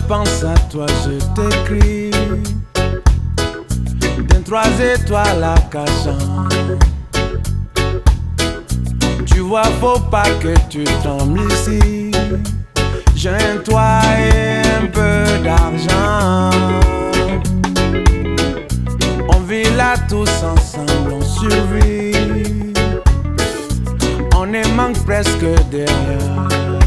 pense à toi, je t'écris d'un 3 étoiles à Cachan. Tu vois, faut pas que tu tombes ici. J'ai un toit et un peu d'argent. On vit là tous ensemble, on survit. On ne manque presque de rien.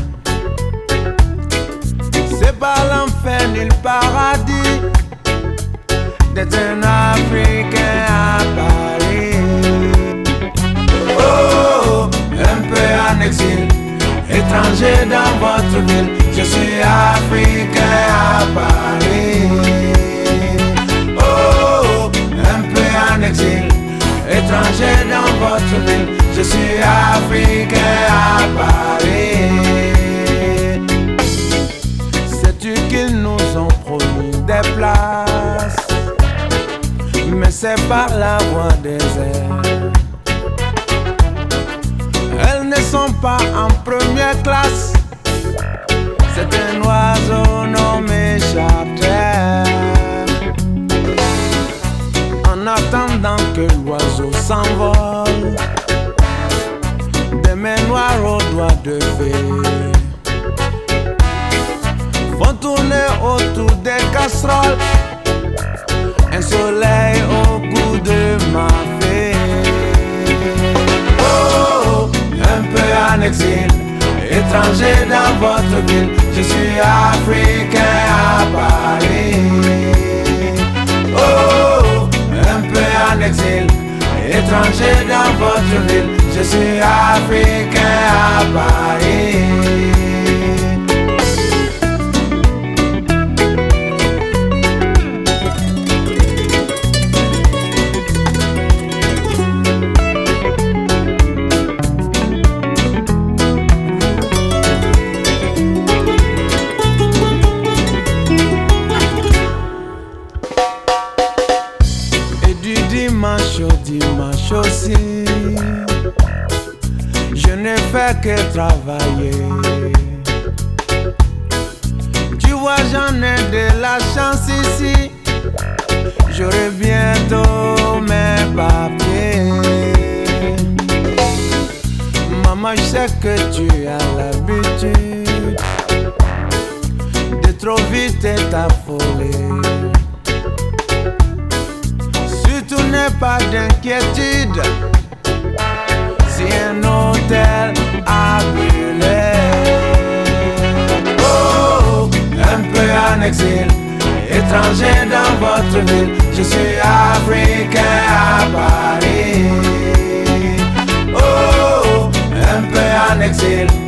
C'est pas l'enfer ni le paradis d'être un Africain à Paris. Oh, un peu en exil, étranger dans votre ville. Je suis Africain à Paris. Oh, un peu en exil, étranger dans votre ville. Je suis Africain à Paris. Sais-tu qu'ils nous ont promis des places, mais c'est par la voie des airs. Elles ne sont pas en première classe. C'est un oiseau nommé charter. En attendant que l'oiseau s'envole, des mains noires aux doigts de fée vont tourner autour des casseroles. Un soleil au cou de ma fée. Oh, un peu en exil, étranger dans votre ville. Je suis Africain à Paris. Oh, un peu en exil, étranger dans votre ville. Je suis Africain à Paris. Dimanche aussi, je ne fais que travailler. Tu vois, j'en ai de la chance ici. J'aurai bientôt mes papiers. Maman, je sais que tu as l'habitude de trop vite t'affoler. N'aie pas d'inquiétude si un hôtel a brûlé. Oh, un peu en exil, étranger dans votre ville. Je suis Africain à Paris. Oh, un peu en exil,